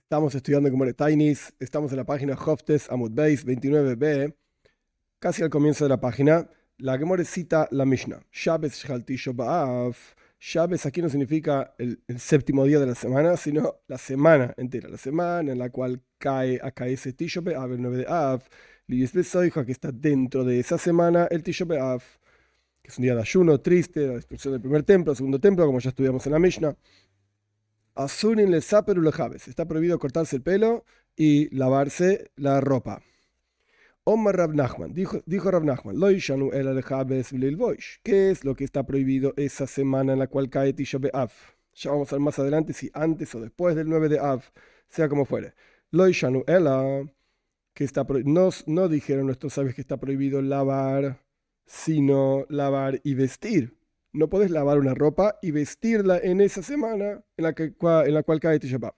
Estamos estudiando como Tainis, estamos en la página Hoftes Amud Beis 29b, casi al comienzo de la página. La Gemore cita la Mishnah. Shabbos Shel Tisha B'Av. Shabbos aquí no significa el séptimo día de la semana, sino la semana entera, la semana en la cual cae ese Tisha B'Av, el 9 de Av. Lies Besoija, que está dentro de esa semana, el Tisha B'Av, que es un día de ayuno triste, la destrucción del primer templo, el segundo templo, como ya estudiamos en la Mishnah. Asurin le saperu le javes. Está prohibido cortarse el pelo y lavarse la ropa. Omar Rav Nachman, dijo Rav Nachman, Lo yishanu el le javes v'leil voish. ¿Qué es lo que está prohibido esa semana en la cual cae Tisha B'Av? Ya vamos a ver más adelante si antes o después del 9 de Av, sea como fuere. Lo yishanu ela, que está no dijeron nuestros sabios que está prohibido lavar, sino lavar y vestir. No podés lavar una ropa y vestirla en esa semana en la cual cae Tisha B'Av.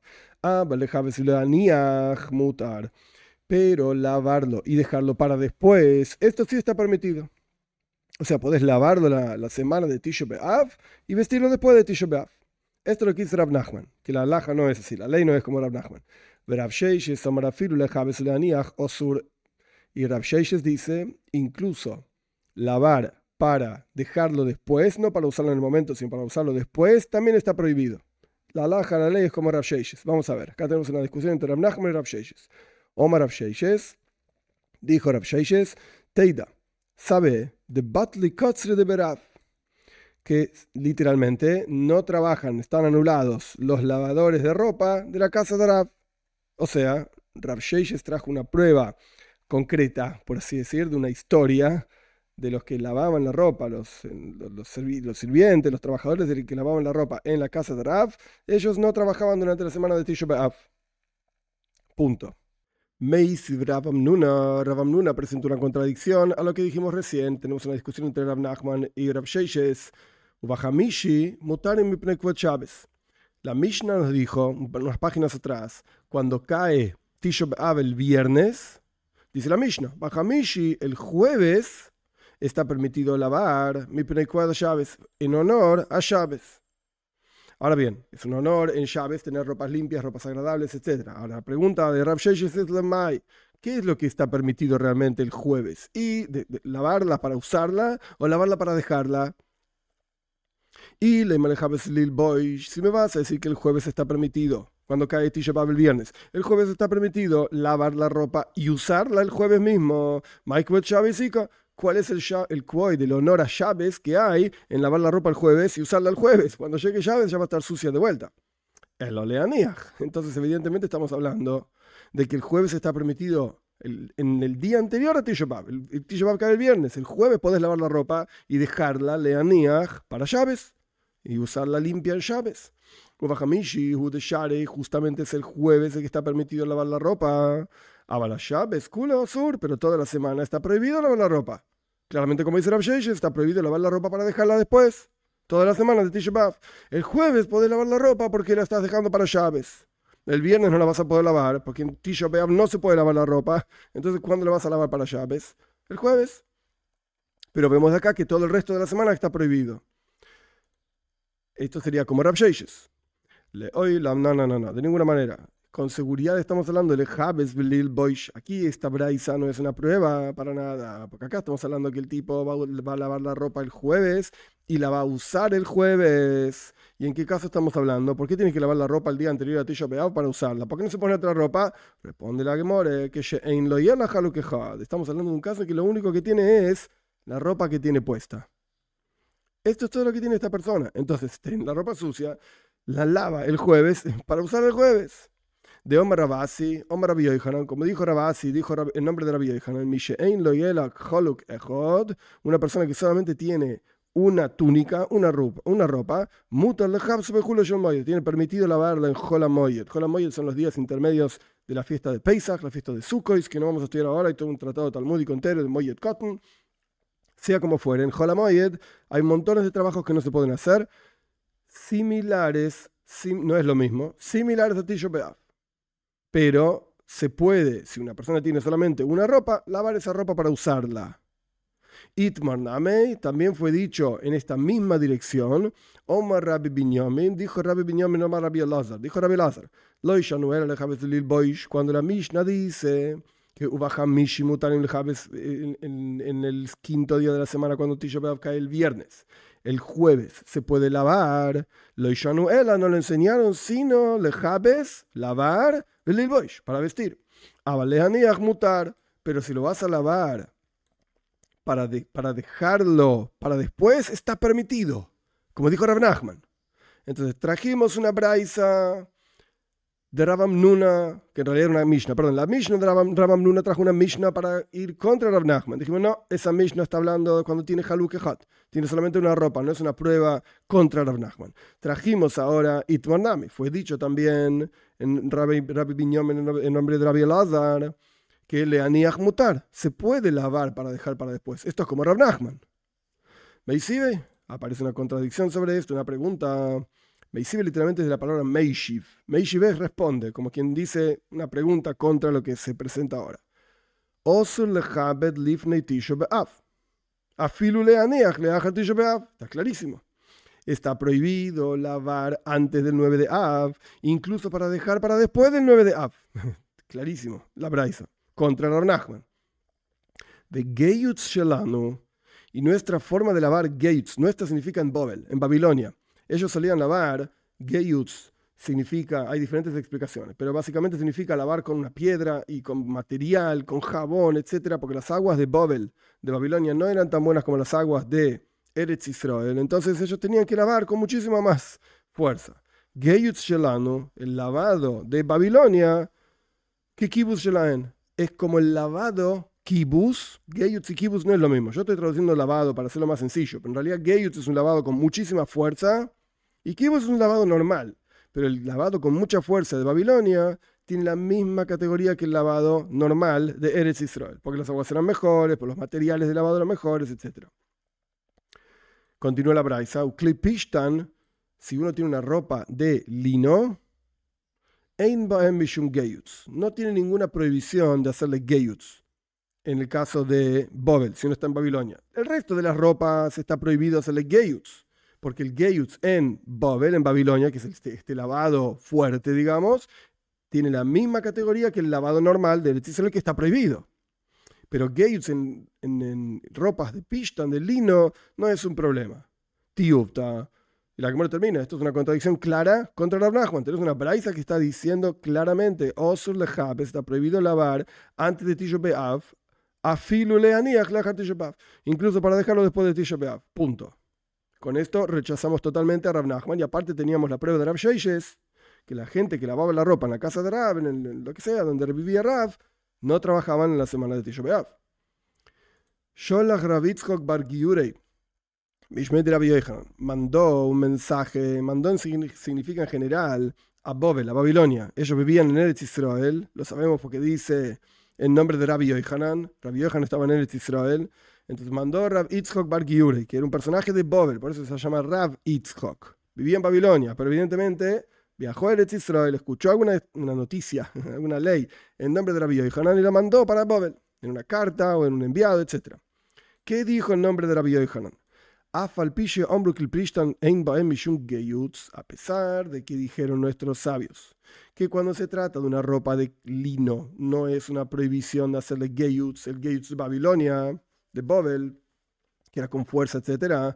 Mutar. Pero lavarlo y dejarlo para después, esto sí está permitido. O sea, podés lavarlo la semana de Tisha B'Av y vestirlo después de Tisha B'Av. Esto es lo que dice Rav Nachman, que la halajá no es así, la ley no es como Rav Nachman. Y Rav Sheishes dice, incluso lavar para dejarlo después, no para usarlo en el momento, sino para usarlo después, también está prohibido. La halajá, la ley es como Rav Sheishes. Vamos a ver, acá tenemos una discusión entre Rav Nachman y Rav Sheishes. Omar Rav Sheishes, dijo Rav Sheishes, Teida, sabe de Batli Kotzre de Berav, que literalmente no trabajan, están anulados los lavadores de ropa de la casa de Rav. O sea, Rav Sheishes trajo una prueba concreta, por así decir, de una historia de los que lavaban la ropa, los sirvientes, los trabajadores que lavaban la ropa en la casa de Rav. Ellos no trabajaban durante la semana de Tisha B'Av. Punto. Meis Rav Amnuna presentó una contradicción a lo que dijimos recién. Tenemos una discusión entre Rav Nachman y Rav Sheishes. Ubahamishi mutarim mipnei kvod Shabbos. La Mishnah nos dijo, unas páginas atrás, cuando cae Tisha B'Av el viernes, dice la Mishnah, Bahamishi el jueves está permitido lavar mipnei kvod Shabbos en honor a Shabbos. Ahora bien, es un honor en Shabbos tener ropas limpias, ropas agradables, etc. Ahora, la pregunta de Rav Sheishes es ¿qué es lo que está permitido realmente el jueves? ¿Y lavarla para usarla o lavarla para dejarla? Y le manejabas Lil Boy, si me vas a decir que el jueves está permitido, cuando cae Tisha B'Av el viernes, el jueves está permitido lavar la ropa y usarla el jueves mismo. Mike Shabbos, ¿cuál es el quoy del honor a Shabbos que hay en lavar la ropa el jueves y usarla el jueves? Cuando llegue Shabbos ya va a estar sucia de vuelta. El oleaniach. Entonces, evidentemente, estamos hablando de que el jueves está permitido en el día anterior a Tisha B'Av. El Tisha B'Av cae el viernes. El jueves podés lavar la ropa y dejarla leaniach para Shabbos y usarla limpia en Shabbos. Uvahamishi, Hudeshare, justamente es el jueves el que está permitido lavar la ropa. Abala Shabbos, Kula Sur, pero toda la semana está prohibido lavar la ropa. Claramente, como dice Rav Sheishes, está prohibido lavar la ropa para dejarla después. Toda la semana de Tisha B'Av. El jueves podés lavar la ropa porque la estás dejando para Shabbos. El viernes no la vas a poder lavar porque en Tisha B'Av no se puede lavar la ropa. Entonces, ¿cuándo la vas a lavar para Shabbos? El jueves. Pero vemos de acá que todo el resto de la semana está prohibido. Esto sería como Rav Sheishes. No, de ninguna manera. Con seguridad estamos hablando de Javes Belil Boish. Aquí esta braisa no es una prueba para nada, porque acá estamos hablando que el tipo va a lavar la ropa el jueves y la va a usar el jueves. ¿Y en qué caso estamos hablando? ¿Por qué tiene que lavar la ropa el día anterior a Tisha B'Av para usarla? ¿Por qué no se pone otra ropa? Responde la Gemore que estamos hablando de un caso que lo único que tiene es la ropa que tiene puesta. Esto es todo lo que tiene esta persona. Entonces, la ropa sucia la lava el jueves para usar el jueves. De Omar Rabasi, Omar Rabbi Yohanan, como dijo Rabasi, dijo el nombre de Rabbi Yohanan, una persona que solamente tiene una túnica, una ropa, tiene permitido lavarla en Hol HaMoed. Hol HaMoed son los días intermedios de la fiesta de Pesach, la fiesta de Sukkot, que no vamos a estudiar ahora, hay todo un tratado talmúdico entero de Moed Cotton. Sea como fuere, en Hol HaMoed hay montones de trabajos que no se pueden hacer, similares, no es lo mismo, similares a Tisha B'Av. Pero se puede, si una persona tiene solamente una ropa, lavar esa ropa para usarla. Itmar Namei, también fue dicho en esta misma dirección. Omar Rabbi Binyamin, dijo Rabbi Binyamin, Omar Rabbi Elazar, dijo Rabbi Elazar, Lo Ishanu Ela Lejabes Lil Boish, cuando la Mishnah dice que Ubaham Mishimutanim Lejabes en el quinto día de la semana, cuando Tisha B'Av cae el viernes, el jueves se puede lavar. Lo Ishanu Ela no lo enseñaron, sino Lejabes, lavar, Lil Boish, para vestir. Abalehaniach mutar, pero si lo vas a lavar para dejarlo para después, está permitido, como dijo Rav Nachman. Entonces trajimos una braisa de Rav Amnuna, que en realidad era una Mishnah, perdón, la Mishnah de Rav Amnuna trajo una Mishnah para ir contra Rav Nachman. Dijimos, no, esa Mishnah está hablando de cuando tiene haluk ejat, tiene solamente una ropa, no es una prueba contra Rav Nachman. Trajimos ahora Itmar Nami, fue dicho también en Rabbi Binyamin en nombre de Rabbi Elazar, que leaniach mutar, se puede lavar para dejar para después. Esto es como Rav Nachman. Meisive, aparece una contradicción sobre esto, una pregunta. Meisive literalmente es de la palabra meishiv. Meishiv responde, como quien dice una pregunta contra lo que se presenta ahora. Osur lechabed lifnei tisha b'av. Afilu leaniach leachar tisha b'av. Está clarísimo. Está prohibido lavar antes del 9 de Av, incluso para dejar para después del 9 de Av. Clarísimo, la braisa. Contra Rav Nachman. De Geyutz Shelanu, y nuestra forma de lavar Geyutz, nuestra significa en Bovel, en Babilonia. Ellos solían lavar, Geyutz significa, hay diferentes explicaciones, pero básicamente significa lavar con una piedra y con material, con jabón, etc., porque las aguas de Bovel, de Babilonia, no eran tan buenas como las aguas de Eretz Israel. Entonces ellos tenían que lavar con muchísima más fuerza. Geyutz Shelanu, el lavado de Babilonia, que Kibbutz Shelaen, es como el lavado kibbutz. Geyutz y kibbutz no es lo mismo. Yo estoy traduciendo lavado para hacerlo más sencillo, pero en realidad geyutz es un lavado con muchísima fuerza y kibbutz es un lavado normal. Pero el lavado con mucha fuerza de Babilonia tiene la misma categoría que el lavado normal de Eretz Israel, porque las aguas eran mejores, por los materiales de lavado eran mejores, etc. Continúa la braisa. Uklipishtan, si uno tiene una ropa de lino, no tiene ninguna prohibición de hacerle geyutz en el caso de Bovel, si uno está en Babilonia. El resto de las ropas está prohibido hacerle geyutz, porque el geyutz en Bovel, en Babilonia, que es este lavado fuerte, digamos, tiene la misma categoría que el lavado normal del Eretz Israel, que está prohibido. Pero geyutz en ropas de pishtan, de lino, no es un problema. Tiupta. Y la Gemara termina, esto es una contradicción clara contra Rav Nachman. Tenemos una braisa que está diciendo claramente, Osur lejab, está prohibido lavar antes de Tisha B'Av, afilu leaniach leachar Tisha B'Av, incluso para dejarlo después de Tisha B'Av. Punto. Con esto rechazamos totalmente a Rav Nachman, y aparte teníamos la prueba de Rav Sheishes, que la gente que lavaba la ropa en la casa de Rav, en lo que sea, donde vivía Rav, no trabajaban en la semana de Tisha B'Av. Sholach Rav Yitzchok bar Giurei, Mishmet de Rabbi Yochanan, mandó un mensaje, mandó significa en general a Bovel, a Babilonia. Ellos vivían en Eretz Israel, lo sabemos porque dice en nombre de Rabbi Yochanan. Rabbi Yochanan estaba en Eretz Israel, entonces mandó Rav Yitzchok bar Giurei, que era un personaje de Bovel, por eso se llama Rav Yitzchok. Vivía en Babilonia, pero evidentemente viajó a Eretz Israel, escuchó una noticia, alguna ley en nombre de Rabbi Yochanan y la mandó para Bovel, en una carta o en un enviado, etc. ¿Qué dijo en nombre de Rabbi Yochanan? A pesar de que dijeron nuestros sabios que cuando se trata de una ropa de lino no es una prohibición de hacerle geyutz, el geyutz de Babilonia, de Bovel, que era con fuerza, etc.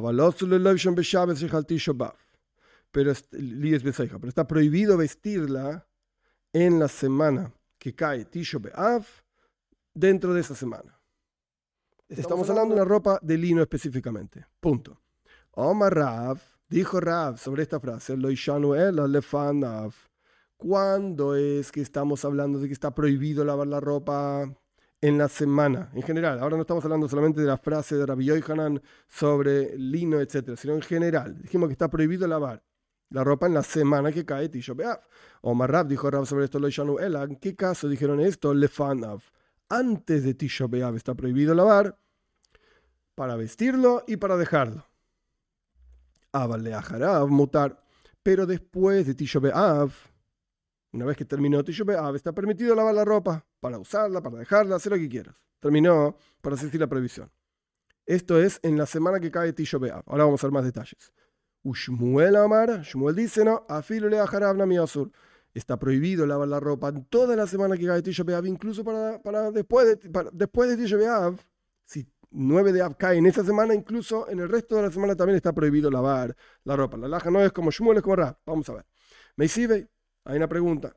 Pero está prohibido vestirla en la semana que cae Tisha B'Av, dentro de esa semana. Estamos hablando de una ropa de lino específicamente. Punto. Omar Rav, dijo Rav sobre esta frase, Lo ishanu ela lefanav. ¿Cuándo es que estamos hablando de que está prohibido lavar la ropa en la semana? En general, ahora no estamos hablando solamente de la frase de Rabbi Yochanan sobre lino, etc., sino en general. Dijimos que está prohibido lavar la ropa en la semana que cae Tisha B'Av. Omar Rav, dijo Rav sobre esto, Lo ishanu ela. ¿En qué caso dijeron esto? Lefanav. Antes de Tisha B'Av está prohibido lavar para vestirlo y para dejarlo. Abaleacharav mutar. Pero después de Tisha B'Av, una vez que terminó Tisha B'Av, está permitido lavar la ropa para usarla, para dejarla, hacer lo que quieras. Terminó para asistir la prohibición. Esto es en la semana que cae Tisha B'Av. Ahora vamos a ver más detalles. Ushmuel Amar, Shmuel dice, no, afilo le ajarab nami asur. Está prohibido lavar la ropa en toda la semana que cae Tisha B'Av, incluso para después de Tisha B'Av. Si 9 de Av cae en esa semana, incluso en el resto de la semana también está prohibido lavar la ropa. La laja no es como Shmuel, es como Rab. Vamos a ver. Meisive, hay una pregunta.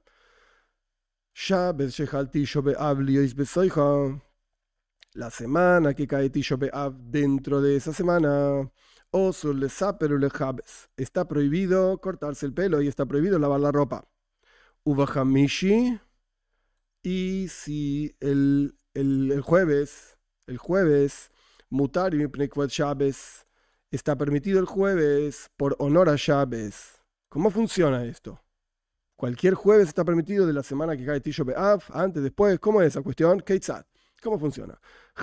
La semana que cae Tisha B'Av, dentro de esa semana, está prohibido cortarse el pelo y está prohibido lavar la ropa. Ubahamishi, y si el jueves, Mutar y Shabbos, está permitido el jueves por honor a Shabbos. ¿Cómo funciona esto? Cualquier jueves está permitido de la semana que cae Tisha B'Av, antes, después. ¿Cómo es esa cuestión? Keitzad. ¿Cómo funciona?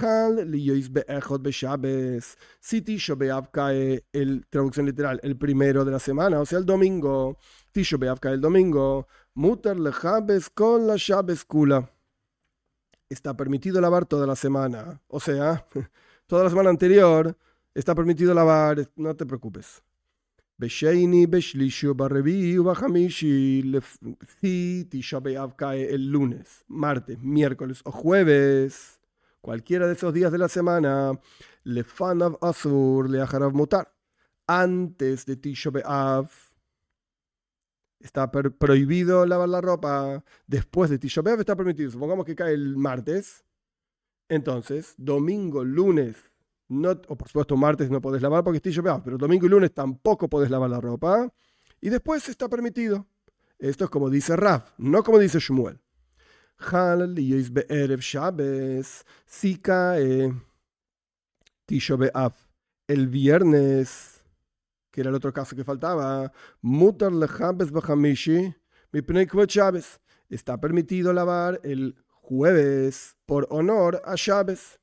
Si Tisha B'Av cae, traducción literal, el primero de la semana, o sea, el domingo. Tisha B'Av cae el domingo. Mutar lehabes con la Shabbos kula. Está permitido lavar toda la semana. O sea, toda la semana anterior está permitido lavar. No te preocupes. Besheini, Beshlishu, Barrevi, Ubahamishi, si Tisha B'Av cae el lunes, martes, miércoles o jueves, cualquiera de esos días de la semana, Lefanav Asur, Leacharav Mutar. Antes de Tisha B'Av está prohibido lavar la ropa. Después de Tisha B'Av está permitido. Supongamos que cae el martes. Entonces, domingo, lunes, o por supuesto martes no podés lavar porque es Tisha B'Av, pero domingo y lunes tampoco podés lavar la ropa. Y después está permitido. Esto es como dice Rav, no como dice Shmuel. Si cae Tisha B'Av el viernes, que era el otro caso que faltaba, Mutar lehabes b'chamishi mipnei kvod Shabbos. Está permitido lavar el jueves por honor a Shabbos.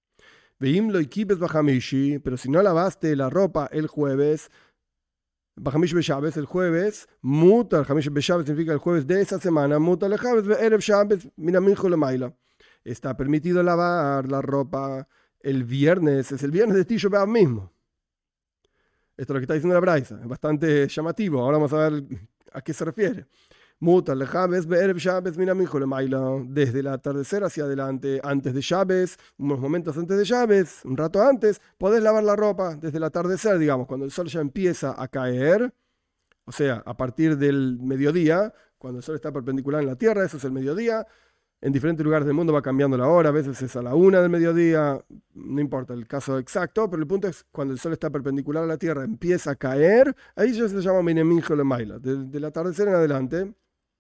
Veim lo ikibes b'chamishi, pero si no lavaste la ropa el jueves, b'chamishi b'Shabbos, el jueves, mutar, chamishi b'Shabbos significa el jueves de esa semana, mutar lehabes be'erev Shabbos minamincho lemaila. Está permitido lavar la ropa el viernes, es el viernes de Tisha B'Av mismo. Esto es lo que está diciendo la Braisa, es bastante llamativo. Ahora vamos a ver a qué se refiere. Mutar lehabes be'erev Shabbos minamincho lemaila. Desde el atardecer hacia adelante, antes de Shabbos, unos momentos antes de Shabbos, un rato antes, podés lavar la ropa desde el atardecer, digamos, cuando el sol ya empieza a caer, o sea, a partir del mediodía, cuando el sol está perpendicular en la tierra, eso es el mediodía. En diferentes lugares del mundo va cambiando la hora, a veces es a la 1 del mediodía, no importa el caso exacto, pero el punto es cuando el sol está perpendicular a la tierra, empieza a caer, ahí ya se llama Mineminjo Lemaila, del atardecer en adelante,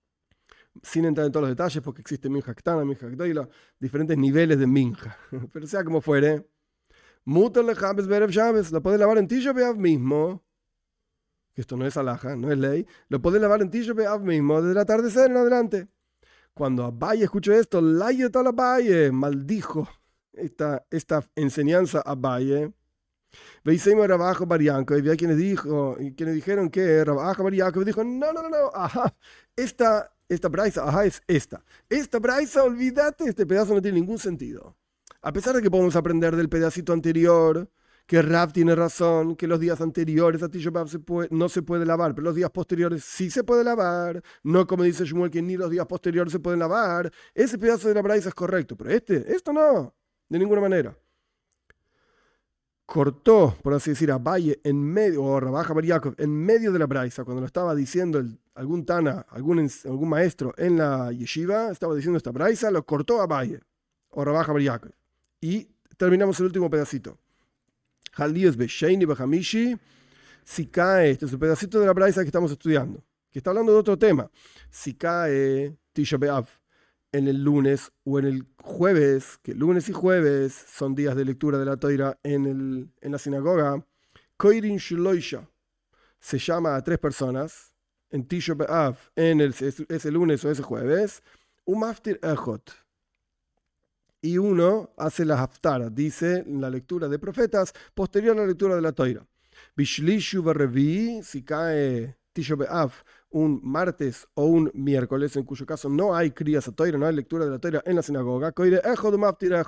sin entrar en todos los detalles, porque existe Minja Ktana, Minja Gdoila, diferentes niveles de Minja, pero sea como fuere, Mutar lehabes be'erev Shabbos, lo podés lavar en Tisha B'Av mismo, que esto no es alhaja, no es ley, lo podés lavar en Tisha B'Av mismo, desde el atardecer en adelante. Cuando Abaye escuchó esto, Layet al Abaye, maldijo esta enseñanza a Abaye. Veisemos Rav Acha bar Yaakov, y había quienes dijeron que Rav Acha bar Yaakov dijo, no, ajá, esta braisa, ajá, es esta. Esta braisa, olvídate, este pedazo no tiene ningún sentido. A pesar de que podemos aprender del pedacito anterior, que Rav tiene razón, que los días anteriores a Tisha B'Av no se puede lavar, pero los días posteriores sí se puede lavar, no como dice Shmuel que ni los días posteriores se pueden lavar. Ese pedazo de la braisa es correcto, pero esto no, de ninguna manera. Cortó, por así decir, a Abaye en medio, o Rav Acha bar Yaakov, en medio de la braisa, cuando lo estaba diciendo algún Tana, algún maestro en la yeshiva, estaba diciendo esta braisa, lo cortó a Abaye, o Rav Acha bar Yaakov. Y terminamos el último pedacito. Si cae, este es el pedacito de la braisa que estamos estudiando, que está hablando de otro tema. Si cae Tisha B'Av en el lunes o en el jueves, que lunes y jueves son días de lectura de la Toira en la sinagoga, Koirin Shloisha, se llama a 3 personas en Tisha B'Av, ese lunes o ese jueves, Umaftir Echot. Y uno hace la haftara, dice en la lectura de profetas, posterior a la lectura de la Toira. Bishlishu Barrevi, si cae Tisha B'Av un martes o un miércoles, en cuyo caso no hay crías a Toira, no hay lectura de la Toira en la sinagoga, Koire Echot Umaftir Echot.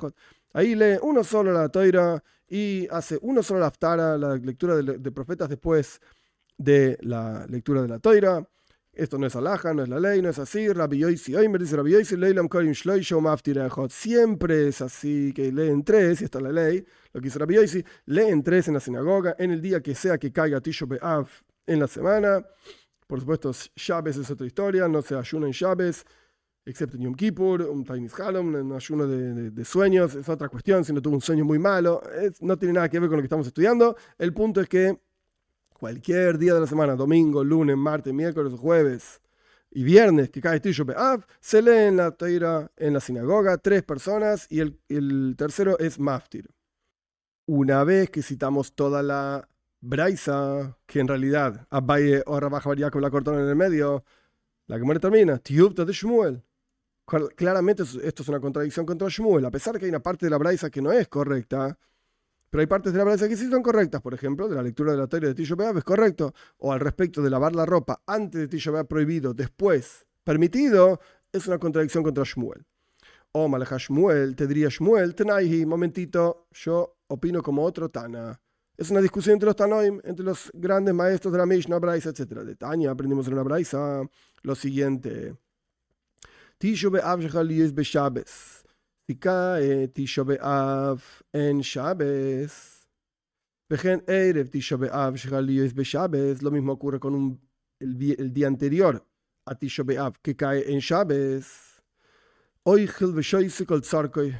Ahí lee uno solo la Toira y hace uno solo la Haftara, la lectura de profetas después de la lectura de la Toira. Esto no es alhaja, no es la ley, no es así. Rabbi Yosi Oimer dice Rabbi Yosi, Leilam Korim Shloisho Maftir Echot. Siempre es así, que leen tres, y esta es la ley. Lo que dice Rabbi Yosi, leen tres en la sinagoga, en el día que sea que caiga Tisho B'Av en la semana. Por supuesto, Shabbos es otra historia, no se ayuna en Shabbos, excepto en Yom Kippur, un Tainis Halom, un ayuno de sueños, es otra cuestión, si no tuvo un sueño muy malo, no tiene nada que ver con lo que estamos estudiando. El punto es que cualquier día de la semana, domingo, lunes, martes, miércoles, jueves y viernes, que cae Tisho B'Av, se lee en la Teira en la sinagoga, tres personas, y el tercero es Maftir. Una vez que citamos toda la Braisa, que en realidad Abaye o Rabba Jacob la cortaron en el medio, la que muere termina, Tiubta de Shmuel. Claramente esto es una contradicción contra Shmuel, a pesar que hay una parte de la Braisa que no es correcta. Pero hay partes de la Braisa que sí son correctas, por ejemplo, de la lectura de la Torah de Tisho B'Av es correcto, o al respecto de lavar la ropa antes de Tisho B'Av prohibido, después permitido, es una contradicción contra Shmuel. O Maleja Shmuel, te diría Shmuel, Tenaihi, momentito, yo opino como otro Tana. Es una discusión entre los Tanoim, entre los grandes maestros de la Mishnah, Braisa, etc. De Tanya aprendimos en la Braisa lo siguiente. Tisho B'Av shechal yis b'Shabbos. Si cae Tisho B'Av en Shabbos, vejen Erev Tisho B'Av shechal yis b'Shabbos, lo mismo ocurre con el día anterior a Tisho B'Av que cae en Shabbos. Oichel v'shoyse kol tzarkoi.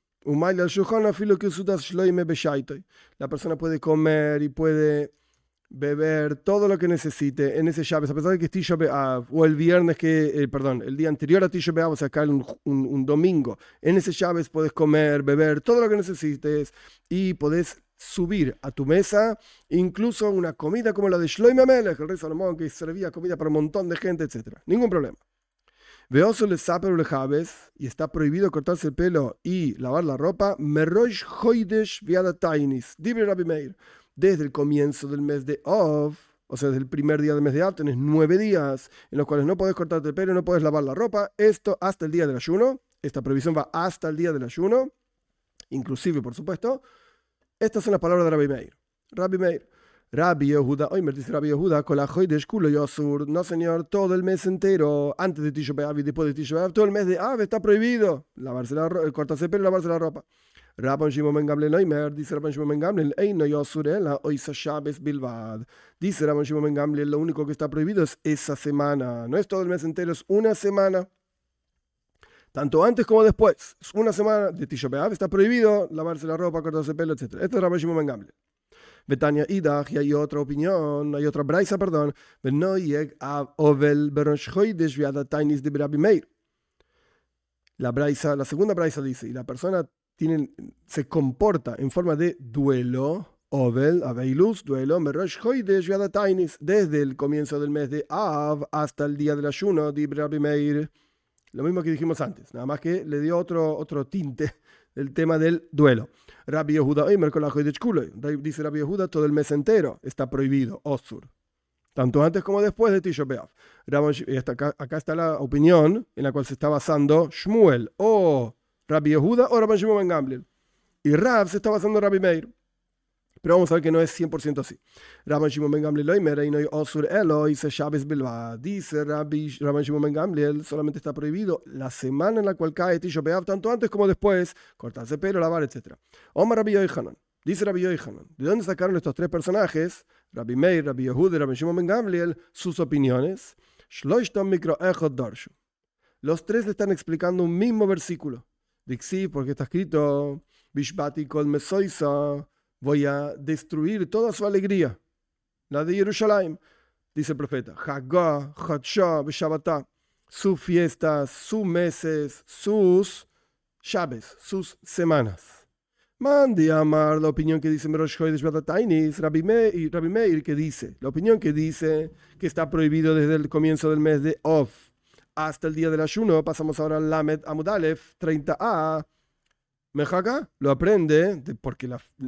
La persona puede comer y puede beber todo lo que necesite en ese Shabbos, a pesar de que es Tisha B'Av, o el viernes el día anterior a Tisha B'Av, o sea, cae un domingo. En ese Shabbos puedes comer, beber todo lo que necesites y podés subir a tu mesa incluso una comida como la de Shlomo Melech, el rey Salomón, que servía comida para un montón de gente, etc. Ningún problema. Veoso le saper le Javes, y está prohibido cortarse el pelo y lavar la ropa. Merosh Hoidesh Viada Tainis, Dibre Rabbi Meir. Desde el comienzo del mes de Av, o sea, desde el primer día del mes de Av, tenés 9 días en los cuales no podés cortarte el pelo, no podés lavar la ropa. Esto hasta el día del ayuno. Esta prohibición va hasta el día del ayuno, inclusive, por supuesto. Estas son las palabras de Rabbi Meir. Rabbi Meir. Rabbi Yehuda, hoy me dice Rabbi Yehuda, con la Hoidesh Kulo Yosur, no señor, todo el mes entero, antes de Tisho B'Av y después de Tisho B'Av, todo el mes de Av está prohibido cortarse el pelo y lavarse la ropa. Rabban Shimon ben Gamliel Noimer, dice Rabban Shimon ben Gamliel, Eino Yosur ela oisa Shabbos bilvad. Dice Rabban Shimon ben Gamliel, lo único que está prohibido es esa semana, no es todo el mes entero, es una semana. Tanto antes como después, es una semana de Tisho B'Av, está prohibido lavarse la ropa, cortarse el pelo, etc. Esto es Rabban Shimon ben Gamliel. Betania Idach, y hay otra opinión, hay otra braisa, perdón. La segunda braisa dice, y la persona se comporta en forma de duelo, Ovel, Aveilus, duelo, Merosh Hoidesh Viada Tainis, desde el comienzo del mes de Av hasta el día del ayuno de Rabbi Meir. Lo mismo que dijimos antes, nada más que le dio otro tinte el tema del duelo. Rabbi Yehuda, dice Rabbi Yehuda, todo el mes entero está prohibido, Osur. Tanto antes como después de Tisho B'Av. Acá está la opinión en la cual se está basando Shmuel, o Rabbi Yehuda, o Rabban Shimon ben Gamliel. Y Rab se está basando en Rabbi Meir. Pero vamos a ver que no es 100% así. Rabban Shimon ben Gamliel dice Rabban Shimon ben Gamliel, solamente está prohibido la semana en la cual cae Tisho B'Av, tanto antes como después, cortarse pelo, lavar, etc. Omar Rabbi Yochanan, dice Rabbi Yochanan, ¿de dónde sacaron estos tres personajes, Rabbi Meir, Rabbi Yehuda y Rabban Shimon ben Gamliel, sus opiniones? Los tres le están explicando un mismo versículo. Dixi, porque está escrito, Bishbati kol mesoisa, voy a destruir toda su alegría, la de Jerusalén, dice el profeta. Hagah, Hadsha, Shabbatá, sus fiestas, sus meses, sus Shabbos, sus semanas. Mande a amar la opinión que dice Merosh Hoidesh Viada Tainis, Rabbi Meir, que dice, la opinión que dice que está prohibido desde el comienzo del mes de Av hasta el día del ayuno. Pasamos ahora al Lamed Amud Aleph 30a. Mejaga lo aprende porque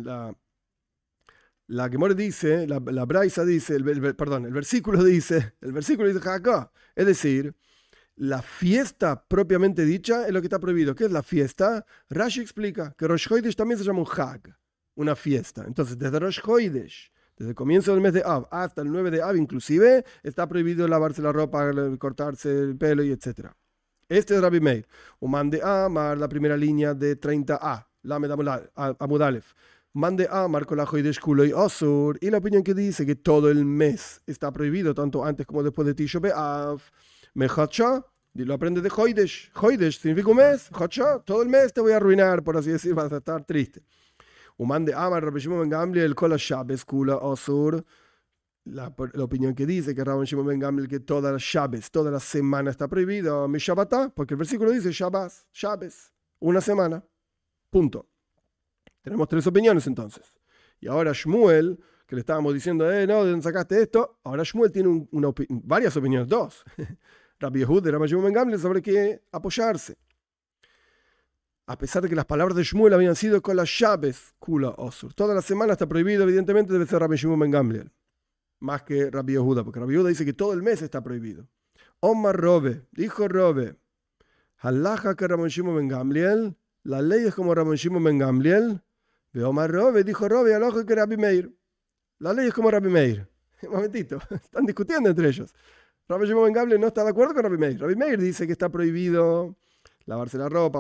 la Gemara dice, la Braisa dice, el versículo dice Jaca, es decir, La fiesta propiamente dicha es lo que está prohibido. ¿Qué es la fiesta? Rashi explica que Rosh Chodesh también se llama un Hag, una fiesta. Entonces, desde Rosh Chodesh, desde el comienzo del mes de Av hasta el 9 de Av inclusive, está prohibido lavarse la ropa, cortarse el pelo y etc. Este es Rabbi Meir. Uman de Amar, la primera línea de 30a, Lamed Amud Aleph. Mande Amar con la Chodesh Kulo y Osur. Y la opinión que dice que todo el mes está prohibido, tanto antes como después de Tisha B'Av. Mechacha, lo aprende de Chodesh. Chodesh significa un mes. Chacha, todo el mes te voy a arruinar, por así decir, vas a estar triste. Uman de Amar, Rabbi Shimon ben Gamliel, Kol HaShabbos Kulo Osur. La opinión que dice que Rabbi Shimon ben Gamliel que toda la Shabbos, toda la semana está prohibido, mi Shabbatá, porque el versículo dice Shabbos, una semana, punto. Tenemos 3 opiniones entonces. Y ahora Shmuel, que le estábamos diciendo, no, ¿de dónde sacaste esto? Ahora Shmuel tiene varias opiniones, 2. Rabbi Yehuda y Rabbi Shimon ben Gamliel sobre qué apoyarse. A pesar de que las palabras de Shmuel habían sido con las Shabbos, Kula Osur. Toda la semana está prohibido, evidentemente debe ser Rabbi Shimon ben Gamliel. Más que Rabbi Yehuda, porque Rabbi Yehuda dice que todo el mes está prohibido. Omar Robe, dijo Robe, Halaja que Rabbi Shimon ben Gamliel, la ley es como Rabbi Shimon ben Gamliel. De Omar Robe, dijo Robe, Halaja que Rabbi Meir. La ley es como Rabbi Meir. Un momentito, están discutiendo entre ellos. Rabbi Shimon ben Gamliel no está de acuerdo con Rabbi Meir. Rabbi Meir dice que está prohibido lavarse la ropa,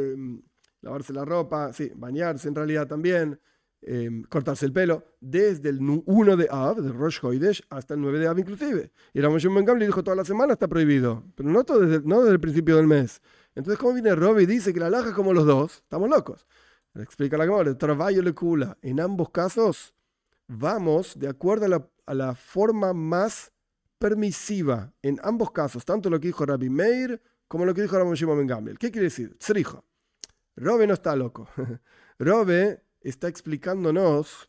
bañarse en realidad también. Cortarse el pelo desde el 1 de Av, de Rosh Chodesh, hasta el 9 de Av inclusive. Y Rabbi Shimon ben Gamliel dijo toda la semana está prohibido, pero no desde el principio del mes. Entonces, ¿cómo viene Robi y dice que la alhaja es como los dos? Estamos locos. Le explica la Gemara, trabajo le cula. En ambos casos, vamos de acuerdo a la forma más permisiva. En ambos casos, tanto lo que dijo Rabbi Meir como lo que dijo Rabbi Shimon ben Gamliel. ¿Qué quiere decir? Tzrijo. Robe no está loco. Robe está explicándonos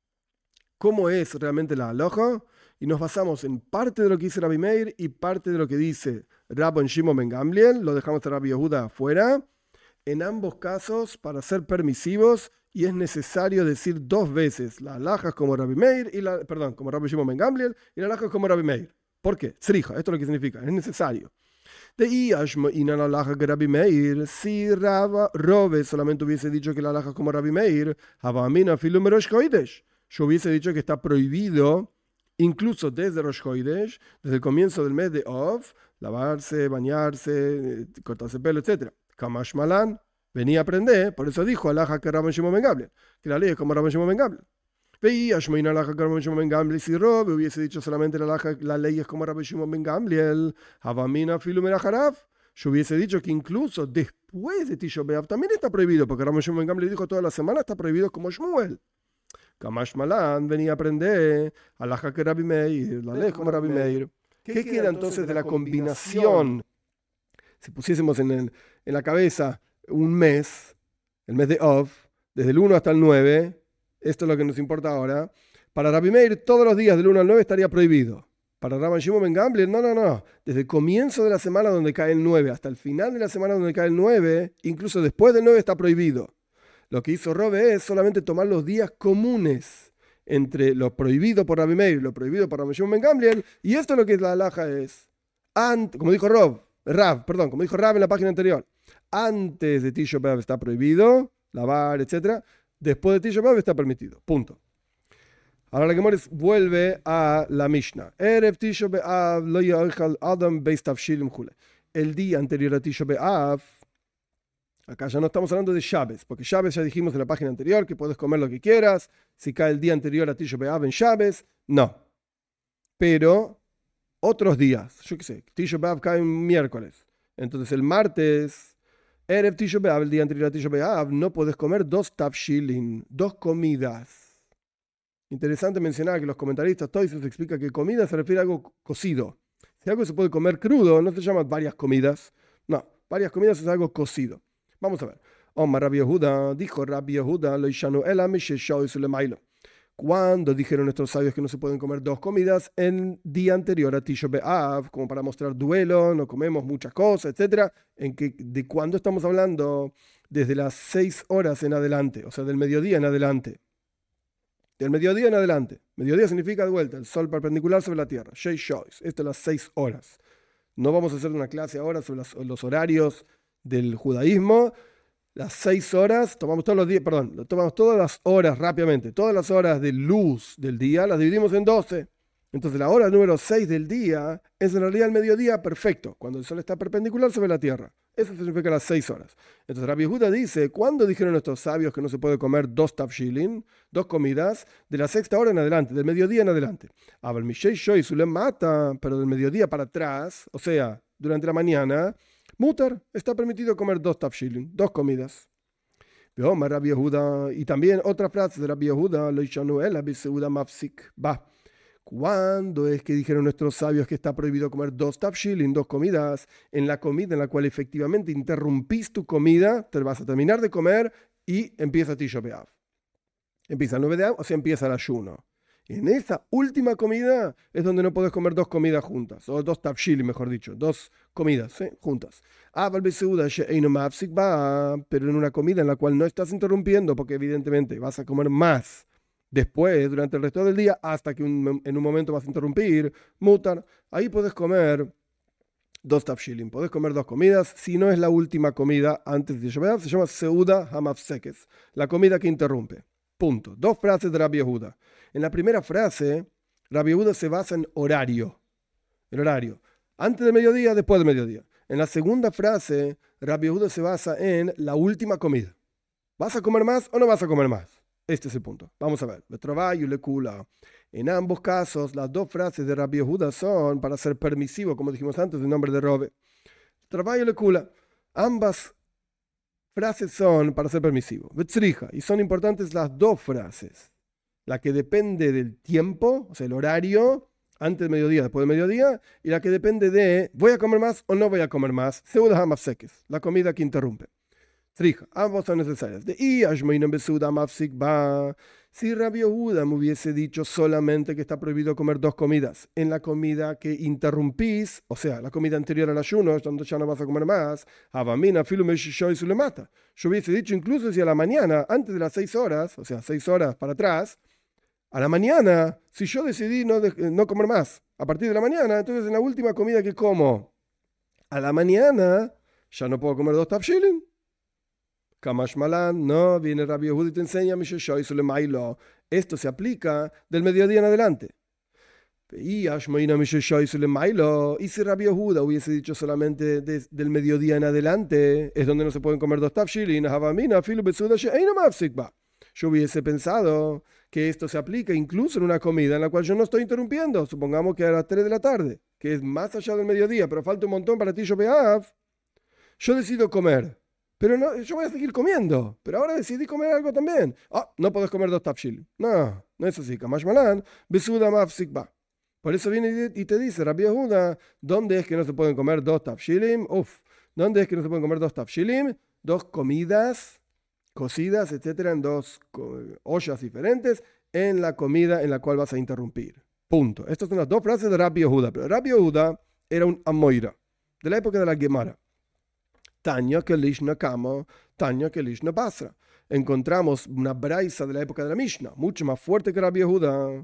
cómo es realmente la halaja y nos basamos en parte de lo que dice Rabbi Meir y parte de lo que dice Rabbi Shimon ben Gamliel. Lo dejamos a Rabbi Yehuda afuera. En ambos casos, para ser permisivos, y es necesario decir 2 veces la halaja es como Rabbi Meir como Rabbi Shimon ben Gamliel y la halaja es como Rabbi Meir. ¿Por qué? Tzricha, esto es lo que significa, es necesario. De Ashmoinan alhaja que Rabbi Meir, si Robe solamente hubiese dicho que la alhaja es como Rabbi Meir, Havamina filum Rosh Chodesh. Yo hubiese dicho que está prohibido, incluso desde Rosh Chodesh, desde el comienzo del mes de Av, lavarse, bañarse, cortarse el pelo, etc. Kamash Malan venía a aprender, por eso dijo alhaja que Rabbi Shimon ben Gamliel, que la ley es como Rabbi Shimon ben Gamliel. Veía Ashmoinan alhaja que Rabbi Shimon ben Gamliel, si Robe hubiese dicho solamente la ley es como Rabbi Shimon ben Gamliel, Havamina filum Haraf. Yo hubiese dicho que incluso después de Tisha B'Av también está prohibido, porque Rabbi Shimon ben Gamliel dijo toda la semana está prohibido como Shmuel. Kamash Malan venía a aprender alhaja que Rabbi Meir, la ley es como Rabbi Meir. ¿Qué queda entonces de la combinación? Si pusiésemos en la cabeza un mes, el mes de Av, desde el 1 hasta el 9, esto es lo que nos importa ahora. Para Rabbi Meir, todos los días del 1 al 9 estaría prohibido. Para Rabbi Shimon ben Gamliel, no. Desde el comienzo de la semana donde cae el 9 hasta el final de la semana donde cae el 9, incluso después del 9 está prohibido. Lo que hizo Robe es solamente tomar los días comunes entre lo prohibido por Rabbi Meir y lo prohibido por Rabbi Shimon ben Gamliel, y esto es lo que la halajá es. Como dijo Rav en la página anterior, antes de Tisha B'Av está prohibido lavar, etc. Después de Tisha B'Av está permitido. Punto. Ahora la Gemara vuelve a la Mishnah. Erev Tisha B'Av lo ya'achal Adam beis tavshilim chule. El día anterior a Tisha B'Av, acá ya no estamos hablando de Shabbos, porque Shabbos ya dijimos en la página anterior que puedes comer lo que quieras. Si cae el día anterior a Tisha B'Av en Shabbos, no. Pero otros días, yo qué sé, Tisha B'Av cae un miércoles. Entonces el martes, Erev Tisha B'Av, el día anterior a Tisha B'Av, no puedes comer 2 tavshilin, 2 comidas. Interesante mencionar que los comentaristas Tosfos explican que comida se refiere a algo cocido. Si algo se puede comer crudo, no se llama varias comidas. No, varias comidas es algo cocido. Vamos a ver. Omar Rabbi Yehuda, dijo Rabbi Yehuda, lo ishanu elam sheshoi sulemailo. Cuando dijeron nuestros sabios que no se pueden comer 2 comidas en día anterior a Tisha B'Av, como para mostrar duelo, no comemos muchas cosas, etc. ¿De cuándo estamos hablando? Desde las 6 horas en adelante, o sea, del mediodía en adelante. Del mediodía en adelante. Mediodía significa de vuelta, el sol perpendicular sobre la tierra. Esto es las 6 horas. No vamos a hacer una clase ahora sobre los horarios del judaísmo. Las 6 horas, tomamos todas las horas rápidamente, todas las horas de luz del día las dividimos en 12. Entonces la hora número 6 del día es en realidad el mediodía perfecto, cuando el sol está perpendicular sobre la tierra. Eso significa las 6 horas. Entonces Rabbi Yehuda dice, ¿cuándo dijeron nuestros sabios que no se puede comer 2 tafshilin, 2 comidas, de la sexta hora en adelante, del mediodía en adelante? Abel Mishei Shoy Sulem Mata, pero del mediodía para atrás, o sea, durante la mañana, Mutar, está permitido comer 2 tafshilin, 2 comidas. Rabbi Yehuda, y también otra frase de Rabbi Yehuda, Lo Ishanu Ela Biseuda Mafsik, va. ¿Cuándo es que dijeron nuestros sabios que está prohibido comer 2 tafshilin, 2 comidas? En la comida en la cual efectivamente interrumpís tu comida, te vas a terminar de comer y empieza Tisha B'Av. Empieza el 9 de Av, o sea, empieza el ayuno. En esa última comida es donde no podés comer 2 comidas juntas, o 2 tafshilin, mejor dicho, 2 comidas juntas. Pero en una comida en la cual no estás interrumpiendo, porque evidentemente vas a comer más después, durante el resto del día, hasta que en un momento vas a interrumpir, mutar, ahí podés comer 2 tafshilin, podés comer 2 comidas, si no es la última comida antes de Tisha B'Av, se llama Seuda Hamafsekes, la comida que interrumpe. Punto. 2 frases de Rabbi Yehuda. En la primera frase, Rabbi Yehuda se basa en horario, el horario, antes del mediodía, después del mediodía. En la segunda frase, Rabbi Yehuda se basa en la última comida. ¿Vas a comer más o no vas a comer más? Este es el punto. Vamos a ver. En ambos casos, las 2 frases de Rabbi Yehuda son para ser permisivo, como dijimos antes, en nombre de Robe. Ambas frases son para ser permisivo. Y son importantes las 2 frases. La que depende del tiempo, o sea, el horario, antes del mediodía, después del mediodía, y la que depende de ¿voy a comer más o no voy a comer más? Seuda hamafsekes, la comida que interrumpe. Ambos son necesarias. Si Rabbi Yehuda me hubiese dicho solamente que está prohibido comer 2 comidas, en la comida que interrumpís, o sea, la comida anterior al ayuno, donde ya no vas a comer más, yo hubiese dicho incluso si a la mañana, antes de las 6 horas, o sea, 6 horas para atrás, a la mañana, si yo decidí no comer más, a partir de la mañana, entonces en la última comida que como, a la mañana, ya no puedo comer 2 tafshilin. Kamash Malan, no, viene Rabbi Yehuda y te enseña, esto se aplica del mediodía en adelante. Y si Rabbi Yehuda hubiese dicho solamente del mediodía en adelante, es donde no se pueden comer 2 tafshilin, yo hubiese pensado que esto se aplica incluso en una comida en la cual yo no estoy interrumpiendo. Supongamos que a las 3 de la tarde, que es más allá del mediodía, pero falta un montón para Tisha B'Av, yo decido comer. Pero no, yo voy a seguir comiendo. Pero ahora decidí comer algo también. No podés comer 2 tafshilin. No es así. Kamash Malan, Besuda Mafsik ba. Por eso viene y te dice, Rabbi Yehuda, ¿dónde es que no se pueden comer 2 tafshilin? ¿Dónde es que no se pueden comer 2 tafshilin? 2 comidas cocidas, etcétera, en 2 ollas diferentes, en la comida en la cual vas a interrumpir. Punto. Estas son las 2 frases de Rabbi Yehuda. Pero Rabbi Yehuda era un Amoira, de la época de la Gemara. Tanya que Lishna Kama, Tanya que Lishna Basra. Encontramos una braisa de la época de la Mishnah, mucho más fuerte que Rabbi Yehuda.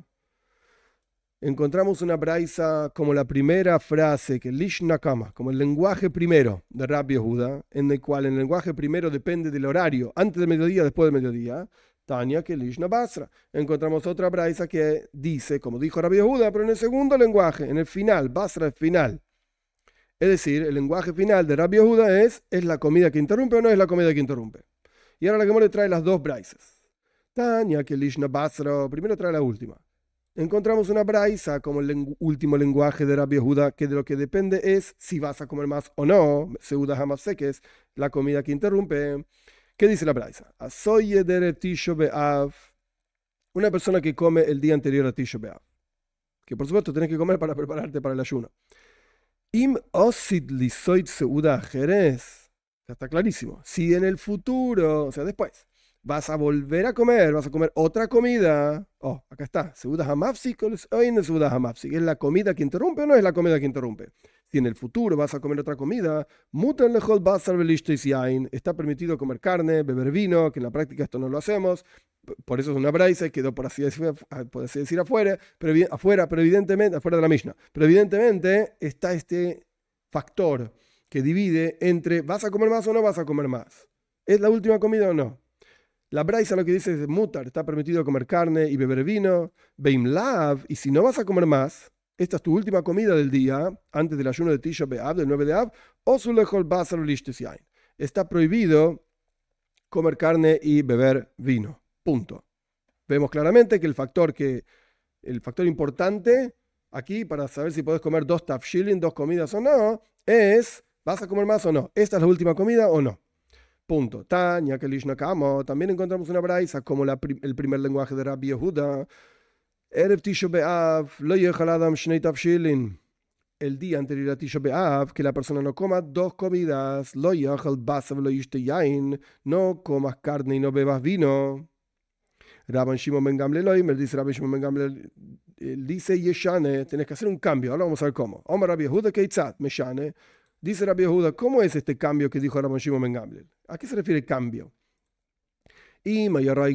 Encontramos una braisa como la primera frase, que Lishna Kama, como el lenguaje primero de Rabbi Yehuda, en el cual el lenguaje primero depende del horario, antes del mediodía, después del mediodía. Tanya que Lishna Basra. Encontramos otra braisa que dice, como dijo Rabbi Yehuda, pero en el segundo lenguaje, en el final, Basra es final. Es decir, el lenguaje final de Rabbi Yehuda es la comida que interrumpe o no es la comida que interrumpe. Y ahora la Gemara trae las 2 braisas. Tanya que Lishna Basra, primero trae la última. Encontramos una braisa como el último lenguaje de Rabbi Yehuda, que de lo que depende es si vas a comer más o no. Seuda Hamafsekes, la comida que interrumpe. ¿Qué dice la braisa? Asoye dere Tisha B'Av. Una persona que come el día anterior a Tisha B'Av. Que por supuesto tenés que comer para prepararte para el ayuno. Im osid lisoit seuda jerez. Está clarísimo. Si en el futuro, o sea, después, vas a volver a comer, vas a comer otra comida. Acá está. Seuda hamafsik o en seuda hamafsik. ¿Es la comida que interrumpe o no es la comida que interrumpe? Si en el futuro vas a comer otra comida, mutan lejol basar velishtois yain. Está permitido comer carne, beber vino, que en la práctica esto no lo hacemos. Por eso es una braisa y quedó por así decir afuera, pero evidentemente, afuera de la Mishnah. Pero evidentemente está este factor que divide entre vas a comer más o no vas a comer más. ¿Es la última comida o no? La braisa lo que dice es mutar, está permitido comer carne y beber vino, beim lav, y si no vas a comer más, esta es tu última comida del día, antes del ayuno de Tisha B'Av, del 9 de Av, o sulejol basar lishtes yain. Está prohibido comer carne y beber vino. Punto. Vemos claramente que el factor importante aquí para saber si puedes comer 2 tafshilin, 2 comidas o no, es ¿vas a comer más o no? ¿Esta es la última comida o no? Punto. Tanya que lishna kamo. También encontramos una braisa como el primer lenguaje de Rabbi Yehuda. Erev Tisha B'Av lo yechal adam shnei tafshilin. El día anterior a Tisha B'Av, que la persona no coma 2 comidas. Lo yechal basar lo yishte yain. No comas carne y no bebas vino. Rabban Shimon ben Gamliel, él dice Rabban Shimon ben Gamliel, él dice Yeshane, tenés que hacer un cambio. Ahora vamos a ver cómo. Omar Rabbi Yehuda keitzat meshane. Dice Rabbi Yehuda, ¿cómo es este cambio que dijo Rabban Shimon ben Gamliel? ¿A qué se refiere cambio? Si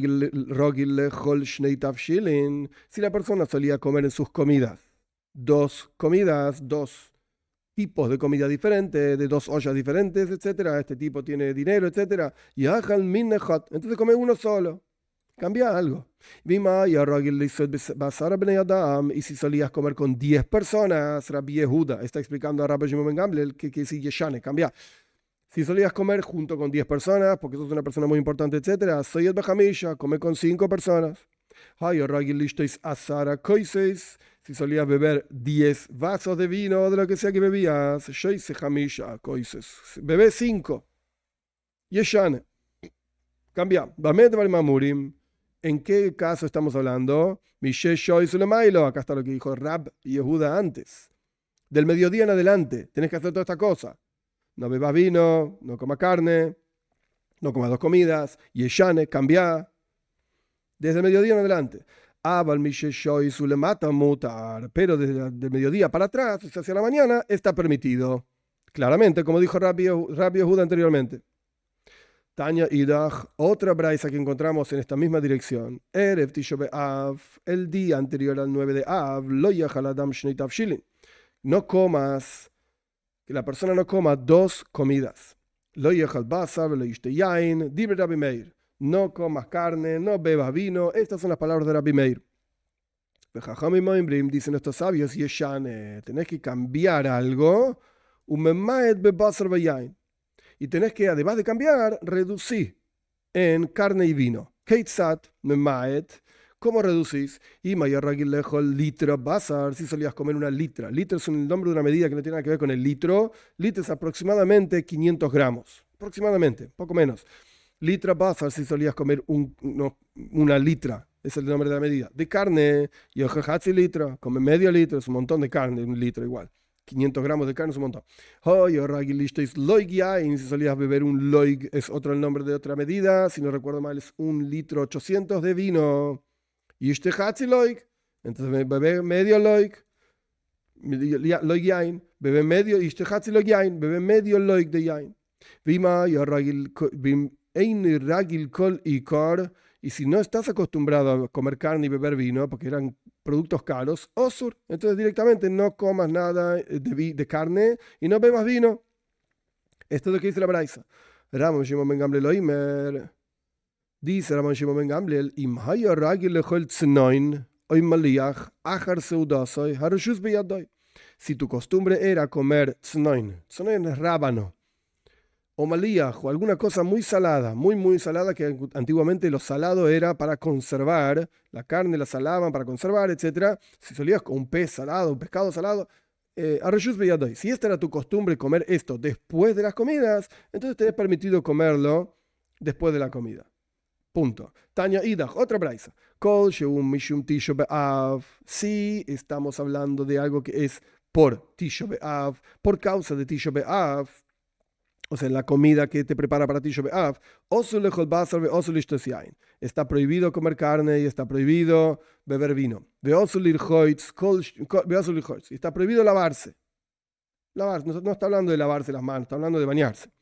la persona solía comer en sus comidas 2 comidas, 2 tipos de comida diferentes, de 2 ollas diferentes, etcétera, este tipo tiene dinero, etcétera, y entonces come uno solo. Cambia algo. Y si solías comer con 10 personas, Rabbi Yehuda está explicando a Rabbi Shimon ben Gamliel que si Yeshane, cambia. Si solías comer junto con 10 personas, porque sos una persona muy importante, etc., Soyet Bejamisha, come con 5 personas. Si solías beber 10 vasos de vino o de lo que sea que bebías, bebé 5. Yeshane. Cambia. ¿En qué caso estamos hablando? Acá está lo que dijo Rab Yehuda antes. Del mediodía en adelante, tenés que hacer toda esta cosa. No bebas vino, no comas carne, no comas 2 comidas, yeshane, cambia. Desde el mediodía en adelante. Pero desde el mediodía para atrás, hacia la mañana, está permitido. Claramente, como dijo Rabbi Yehuda anteriormente. Tanya Idach, otra braisa que encontramos en esta misma dirección. Erev Tisha B'Av, el día anterior al 9 de Av, lo yachal adam shnei tafshilin. No comas, que la persona no coma 2 comidas. Lo yachal basar, lo yishte yain, dibre Rabbi Meir. No comas carne, no bebas vino. Estas son las palabras de Rabbi Meir. Dicen estos sabios, yeshane, tenés que cambiar algo. Umemaet bebasar veyain. Y tenés que, además de cambiar, reducir en carne y vino. Keitzat memaet. ¿Cómo reducís? Y mayarragilejo litra basar, si solías comer una litra. Litra es el nombre de una medida que no tiene nada que ver con el litro. Litra es aproximadamente 500 gramos. Aproximadamente, poco menos. Litra basar, si solías comer una litra. Es el nombre de la medida. De carne, y ojehatzi litra. Come medio litro, es un montón de carne, 1 litro igual. 500 gramos de carne es un montón. Si solías beber un loig, es otro el nombre de otra medida. Si no recuerdo mal, es 1 litro 800 de vino. Y loig. Entonces bebe medio loig. Loig yain. Bebe medio. Bebe medio loig de yain. Y si no estás acostumbrado a comer carne y beber vino, porque eran productos caros, osur, entonces directamente no comas nada de carne y no bebas vino. Esto es lo que dice la braisa. Rabban Shimon ben Gamliel oimer. Dice Rabban Shimon ben Gamliel, im haya ragil lechol tznoin, oy maliach, achar seudasoy, harushus beyadoy. Si tu costumbre era comer tznoin es rábano, o malíaj, o alguna cosa muy salada, muy salada, que antiguamente lo salado era para conservar, la carne la salaban para conservar, etc. Si solías con un pez salado, un pescado salado, si esta era tu costumbre comer esto después de las comidas, entonces te es permitido comerlo después de la comida. Punto. Tanya Idach, otra braisa. Kol sheum mishum Tisha B'Av. Si estamos hablando de algo que es por Tisha B'Av, por causa de Tisha B'Av, o sea, la comida que te prepara para Tisha B'Av, está prohibido comer carne y está prohibido beber vino. Está prohibido lavarse. No está hablando de lavarse las manos, está hablando de bañarse.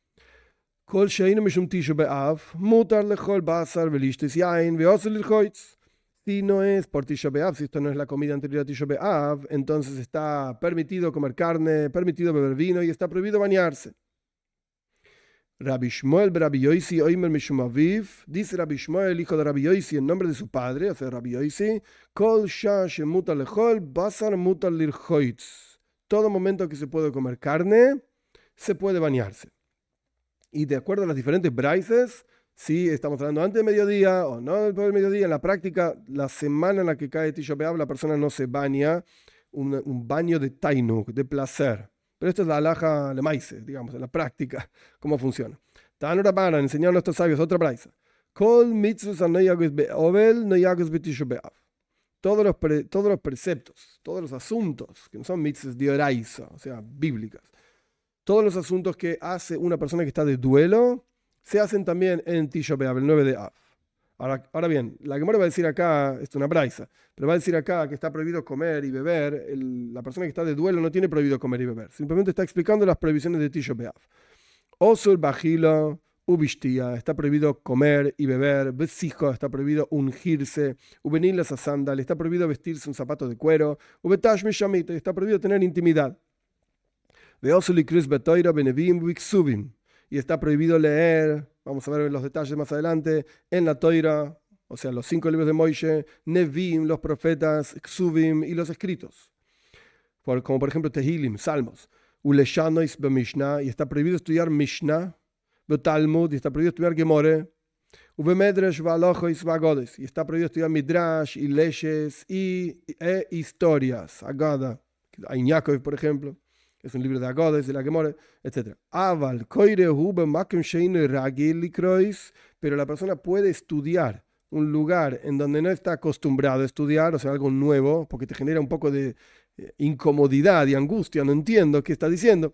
Si si no es por Tisha B'Av, si esto no es la comida anterior a Tisha B'Av, entonces está permitido comer carne, permitido beber vino y está prohibido bañarse. Rabbi Shmuel Rabbi Yoisi Oimer Mishum Aviv, dice Rabbi Shmuel, hijo de Rabbi Yoisi, en nombre de su padre, o sea, Rabbi Yoisi, Kol Shah Shemutar Lechol, Basar Mutar Lirchoitz. Todo momento que se puede comer carne, se puede bañarse. Y de acuerdo a las diferentes braises, si estamos hablando antes del mediodía o no después del mediodía, en la práctica, la semana en la que cae Tisha B'Av, la persona no se baña, un baño de tainuk, de placer. Pero esto es la halajá lemaise, digamos, en la práctica, cómo funciona. Tanu Rabbanan, enseñaron nuestros sabios, otra braisa. Kol mitzvos anoyagus be'ovel, noyagus be'tisha b'av. Todos los preceptos, todos los asuntos, que no son mitzvos de oraisa, o sea, bíblicas, todos los asuntos que hace una persona que está de duelo, se hacen también en Tisha B'Av, el 9 de Av. Ahora bien, la Gemara va a decir acá, esto es una braisa, pero va a decir acá que está prohibido comer y beber. La persona que está de duelo no tiene prohibido comer y beber. Simplemente está explicando las prohibiciones de Tisha B'Av. Osul bajilo ubishtia, está prohibido comer y beber. Besijo, está prohibido ungirse. Ubenilas a sandal, está prohibido vestirse un zapato de cuero. Ubetash mishamit, está prohibido tener intimidad. Veosul ikris betoira benevim viksuvim, y está prohibido leer. Vamos a ver los detalles más adelante. En la Toira, o sea, los 5 libros de Moishe, Nevim, los profetas, Ksuvim y los escritos. Como por ejemplo Tehilim, Salmos. Uleshanois be Mishnah, y está prohibido estudiar Mishnah. Be Talmud, y está prohibido estudiar Gemore. Ube Medrash Valochois Vagodes, y está prohibido estudiar Midrash y leyes e historias. Agada. Hay Yaakov, por ejemplo. Es un libro de Agodes, de la Gemore, etc. Pero la persona puede estudiar un lugar en donde no está acostumbrado a estudiar, o sea, algo nuevo, porque te genera un poco de incomodidad y angustia, no entiendo qué está diciendo.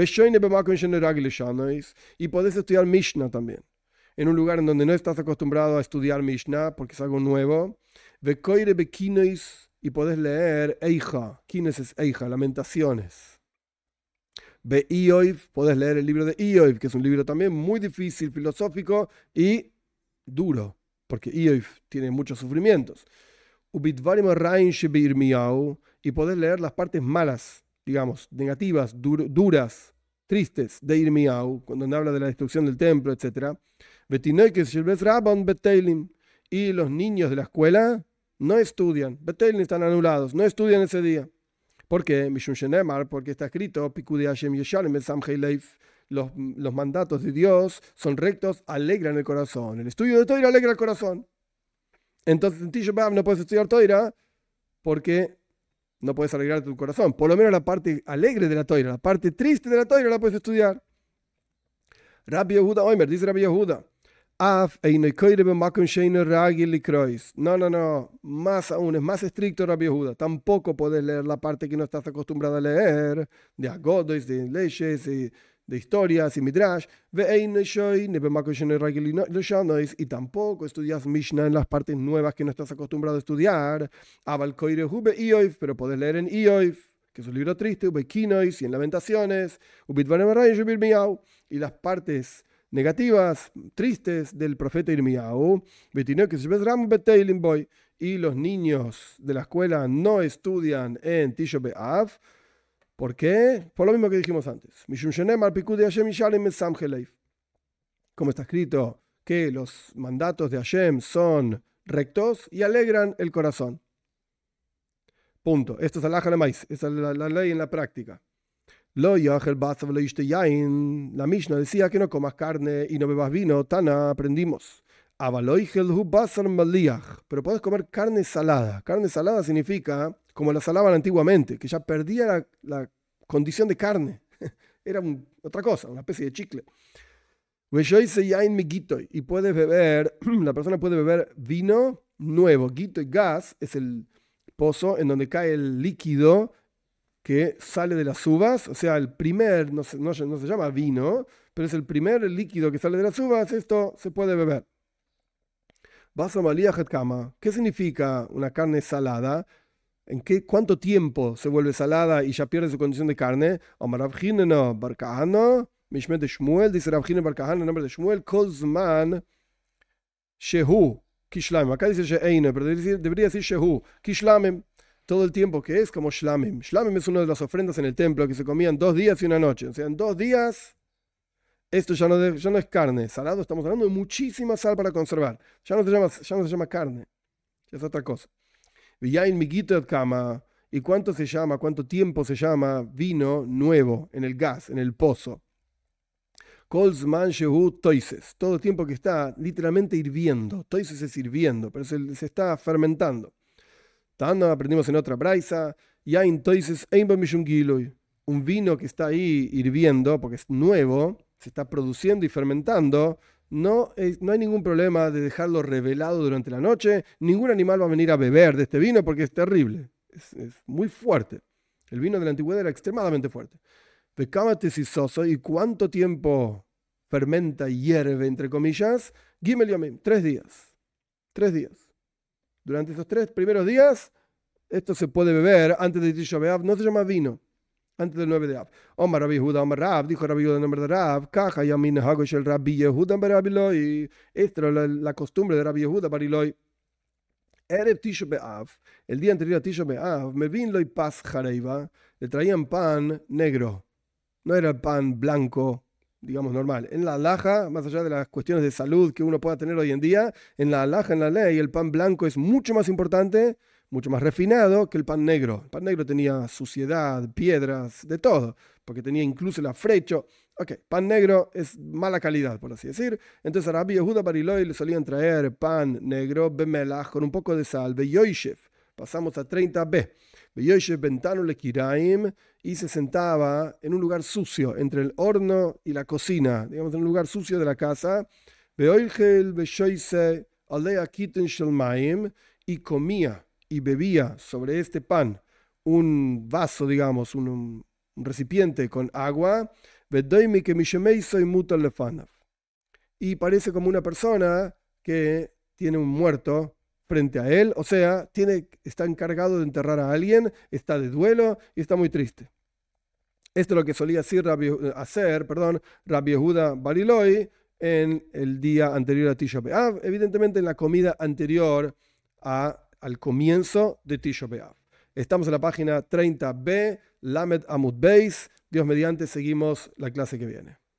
Y podés estudiar Mishnah también, en un lugar en donde no estás acostumbrado a estudiar Mishnah, porque es algo nuevo. Y podés leer Eija, Kines es Eija, Lamentaciones. Ioiv, podés leer el libro de Ioiv, que es un libro también muy difícil, filosófico y duro, porque Ioiv tiene muchos sufrimientos. Y podés leer las partes malas, digamos, negativas, duras, tristes de Irmiau, cuando habla de la destrucción del templo, etc. Y los niños de la escuela no estudian, Betelin están anulados, no estudian ese día. ¿Por qué? Porque está escrito, los mandatos de Dios son rectos, alegran el corazón. El estudio de Toira alegra el corazón. Entonces en Tisha B'Av no puedes estudiar Toira porque no puedes alegrar tu corazón. Por lo menos la parte alegre de la Toira, la parte triste de la Toira la puedes estudiar. Rabbi Yehuda Oimer, dice Rabbi Yehuda. No, más aún, es más estricto Rabbi Yehuda. Tampoco puedes leer la parte que no estás acostumbrado a leer, de agodos, de leyes, de historias y midrash. Y tampoco estudias Mishnah en las partes nuevas que no estás acostumbrado a estudiar. Pero puedes leer en Ioiv, que es un libro triste, y en Lamentaciones, y las partes negativas, tristes del profeta Irmiau. Y los niños de la escuela no estudian en Tisha B'Av. ¿Por qué? Por lo mismo que dijimos antes. Como está escrito que los mandatos de Hashem son rectos y alegran el corazón. Punto. Esto es halajá lemais, esa es la ley en la práctica. La Mishnah decía que no comas carne y no bebas vino. Tana, aprendimos. Pero puedes comer carne salada. Carne salada significa, como la salaban antiguamente, que ya perdía la condición de carne. Era otra cosa, una especie de chicle. Y puedes beber, la persona puede beber vino nuevo. Gito y gas es el pozo en donde cae el líquido que sale de las uvas, o sea, el primer, no se llama vino, pero es el primer líquido que sale de las uvas. Esto se puede beber. ¿Qué significa una carne salada? ¿Cuánto tiempo se vuelve salada y ya pierde su condición de carne? Dice Rav Hinen bar Kahana, en nombre de Shmuel, Kozman Shehu Kishlamim. Acá dice She'eino, pero debería decir Shehu. Kishlamim. Todo el tiempo que es como Shlamim. Shlamim es una de las ofrendas en el templo que se comían 2 días y 1 noche. O sea, en 2 días, esto ya no es carne. Salado, estamos hablando de muchísima sal para conservar. Ya no se llama carne. Ya es otra cosa. Villain Migito Kama. ¿Y cuánto tiempo se llama vino nuevo en el gas, en el pozo? Kolzman Shehu Toises. Todo el tiempo que está literalmente hirviendo. Toises es hirviendo, pero se está fermentando. Aprendimos en otra braisa. Yain Toises Einba Mishum Giloy. Un vino que está ahí hirviendo, porque es nuevo, se está produciendo y fermentando. No hay ningún problema de dejarlo revelado durante la noche. Ningún animal va a venir a beber de este vino porque es terrible. Es muy fuerte. El vino de la antigüedad era extremadamente fuerte. ¿Y cuánto tiempo fermenta y hierve, entre comillas? Gimel Yomim, 3 días. 3 días. Durante esos 3 primeros días, esto se puede beber antes de Tisha B'Av. No se llama vino. Antes del 9 de Av. Omar Rabbi Yehuda, Omar Rab, dijo Rabbi Yehuda en nombre de Rab, Kaja Yamin Hagosh el Rabbi Yehuda Barabiloi. Esta era la costumbre de Rabbi Yehuda Bariloi. Erev Tisha B'Av, el día anterior a Tisha B'Av, me vin loy pas jareiva, le traían pan negro. No era pan blanco, digamos, normal. En la halajá, más allá de las cuestiones de salud que uno pueda tener hoy en día, en la halajá, en la ley, el pan blanco es mucho más importante, mucho más refinado que el pan negro. El pan negro tenía suciedad, piedras, de todo, porque tenía incluso el afrecho. Ok, pan negro es mala calidad, por así decir. Entonces a Rabbi Yehuda Bariloi le solían traer pan negro, bemelach, con un poco de sal, beyoishev. Pasamos a 30b. Beyoishev bentanu le kiraim, y se sentaba en un lugar sucio, entre el horno y la cocina, digamos, en un lugar sucio de la casa. Beoilgel beshoise alea kiten shelmaim, y comía y bebía sobre este pan un vaso, digamos, un recipiente con agua. Y parece como una persona que tiene un muerto frente a él, o sea, está encargado de enterrar a alguien, está de duelo y está muy triste. Esto es lo que solía hacer Rabbi Yehuda Bariloi en el día anterior a Tisha B'Av, evidentemente en la comida anterior al comienzo de Tisha B'Av. Estamos en la página 30b, Lamed Amud Beis. Dios mediante, seguimos la clase que viene.